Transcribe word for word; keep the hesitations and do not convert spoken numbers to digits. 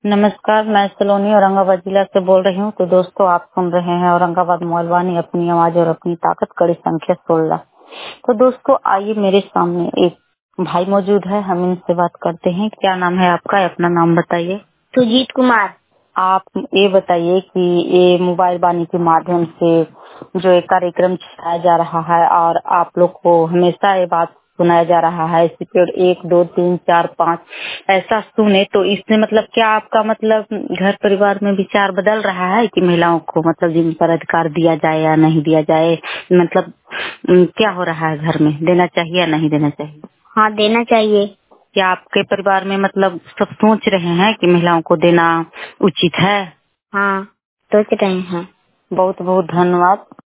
नमस्कार, मैं सलोनी औरंगाबाद जिला से बोल रही हूँ। तो दोस्तों, आप सुन रहे हैं औरंगाबाद मोहलवानी, अपनी आवाज और अपनी ताकत, कड़ी संख्या सोलह। तो दोस्तों, आइए, मेरे सामने एक भाई मौजूद है, हम इनसे बात करते हैं। क्या नाम है आपका? अपना नाम बताइए। सुजीत कुमार। आप ये बताइए कि ये मोबाइल वाणी के माध्यम से जो एक कार्यक्रम चलाया जा रहा है और आप लोग को हमेशा ये बात सुनाया जा रहा है, एपिसोड एक दो तीन चार पाँच ऐसा सुने, तो इससे मतलब क्या आपका मतलब घर परिवार में विचार बदल रहा है कि महिलाओं को मतलब जिन पर अधिकार दिया जाए या नहीं दिया जाए? मतलब उम, क्या हो रहा है घर में, देना चाहिए या नहीं देना चाहिए? हाँ, देना चाहिए। क्या आपके परिवार में मतलब सब सोच रहे हैं कि महिलाओं को देना उचित है? हाँ, सोच रहे हैं। बहुत बहुत धन्यवाद।